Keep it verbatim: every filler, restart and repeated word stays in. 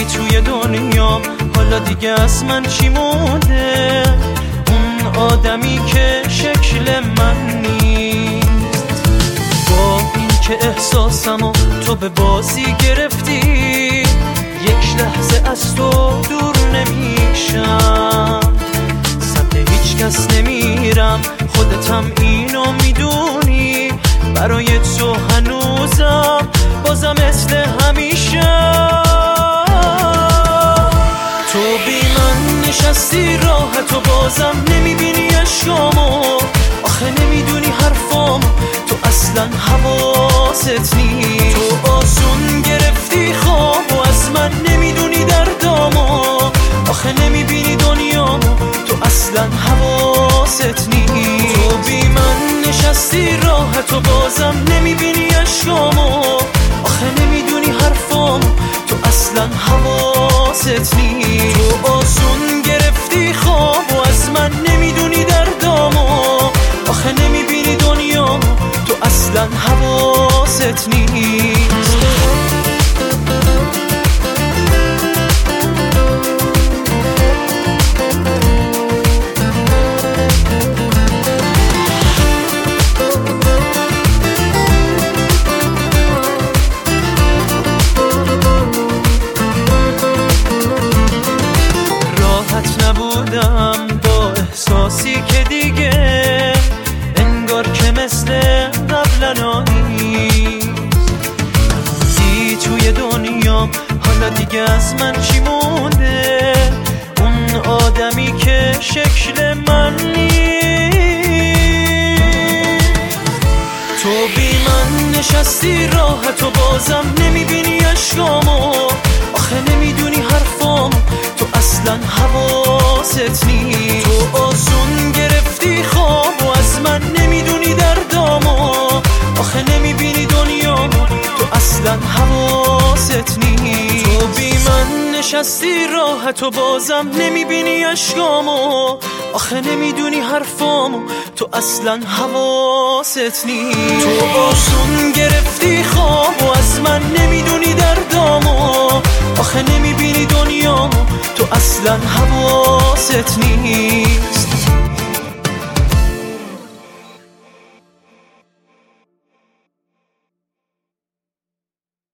رفتی توی دنیام، حالا دیگه از من چی مونده؟ اون آدمی که شکل من نیست. با این که احساسمو تو به بازی گرفتی، یک لحظه از تو دور نمیشم، سمت هیچ کس نمیرم، خودتم اینو میدونی. برای تو هنوزم بازم مثل همیشه. تو بی من نشستی راحت و بازم نمیبینی اشکامو، آخه نمیدونی حرفامو، تو اصلا حواست نیست. تو آسون گرفتی خواب و از من نمیدونی دردامو، آخه نمیبینی دنیامو، تو اصلا حواست نیست. تو بی من نشستی راحت و بازم نمیبینی اشکامو، آخه نمیدونی حرفامو، تو اصلا حواست نیست. تو آسون گرفتی خواب و از من نمیدونی دردامو، آخه نمیبینی دنیامو، تو اصلا حواست نیست. با احساسی که دیگه انگار که مثل قبلا نیست. رفتی توی دنیام، حالا دیگه از من چی مونده؟ اون آدمی که شکل من نیست. تو بی من نشستی راحت و بازم نمیبینی اشکامو، آخه نمیدونی حرفامو، تو اصلا حواست نیست. تو آسون گرفتی خواب و از من نمیدونی دردامو، آخه نمیبینی دنیامو، تو اصلا حواست نیست. تو بی من نشستی راحت و بازم نمیبینی اشکامو، آخه نمیدونی حرفامو، تو اصلا حواست نیست. تو آسون گرفتی خواب و از من نمیدونی دردامو، آخه نمیبینی دنیامو، تو اصلا حواست نیست.